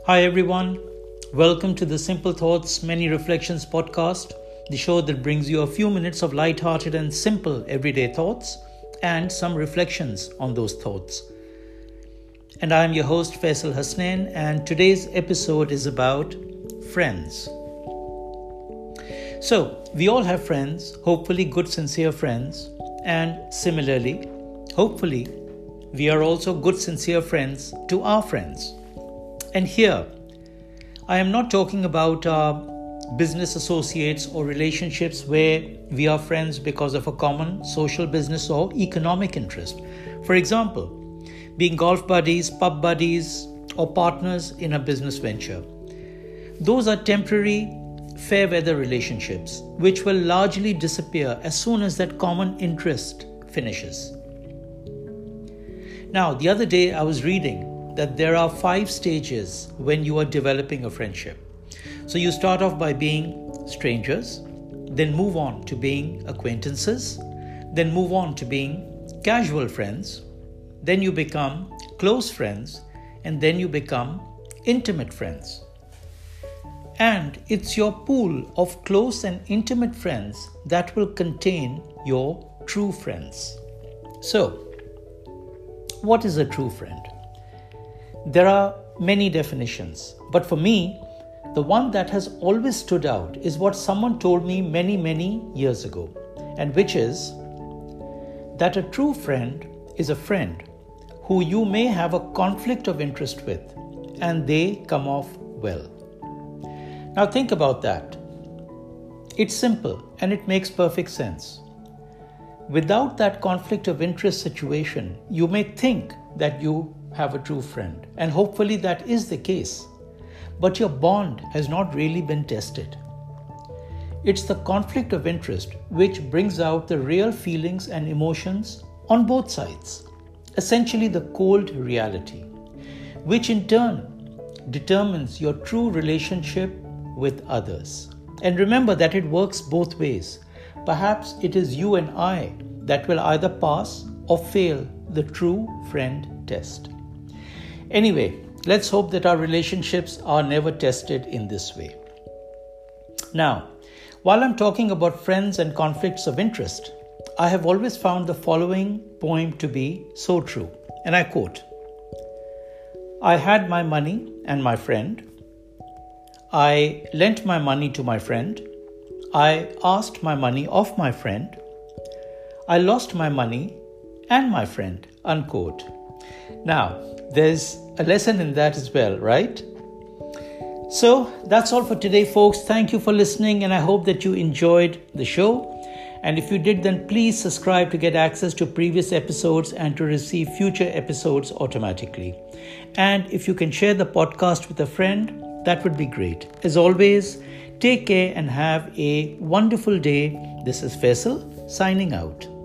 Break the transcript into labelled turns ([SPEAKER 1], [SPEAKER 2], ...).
[SPEAKER 1] Hi everyone, welcome to the Simple Thoughts, Many Reflections podcast, the show that brings you a few minutes of light-hearted and simple everyday thoughts and some reflections on those thoughts. And I am your host Faisal Hasnain, and today's episode is about friends. So, we all have friends, hopefully good sincere friends, and similarly, hopefully, we are also good sincere friends to our friends. And here, I am not talking about business associates or relationships where we are friends because of a common social, business, or economic interest. For example, being golf buddies, pub buddies, or partners in a business venture. Those are temporary, fair weather relationships which will largely disappear as soon as that common interest finishes. Now, the other day I was reading that there are 5 stages when you are developing a friendship. So you start off by being strangers, then move on to being acquaintances, then move on to being casual friends, then you become close friends, and then you become intimate friends. And it's your pool of close and intimate friends that will contain your true friends. So, what is a true friend? There are many definitions, but for me, the one that has always stood out is what someone told me many years ago, and which is that a true friend is a friend who you may have a conflict of interest with, and they come off well. Now think about that. It's simple and it makes perfect sense. Without that conflict of interest situation, you may think that you have a true friend, and hopefully that is the case. But your bond has not really been tested. It's the conflict of interest which brings out the real feelings and emotions on both sides. Essentially the cold reality, which in turn determines your true relationship with others. And remember that it works both ways. Perhaps it is you and I that will either pass or fail the true friend test. Anyway, let's hope that our relationships are never tested in this way. Now, while I'm talking about friends and conflicts of interest, I have always found the following poem to be so true. And I quote, "I had my money and my friend. I lent my money to my friend. I asked my money of my friend. I lost my money and my friend," unquote. Now, there's a lesson in that as well, right? So that's all for today, folks. Thank you for listening, and I hope that you enjoyed the show. And if you did, then please subscribe to get access to previous episodes and to receive future episodes automatically. And if you can share the podcast with a friend, that would be great. As always, take care and have a wonderful day. This is Faisal signing out.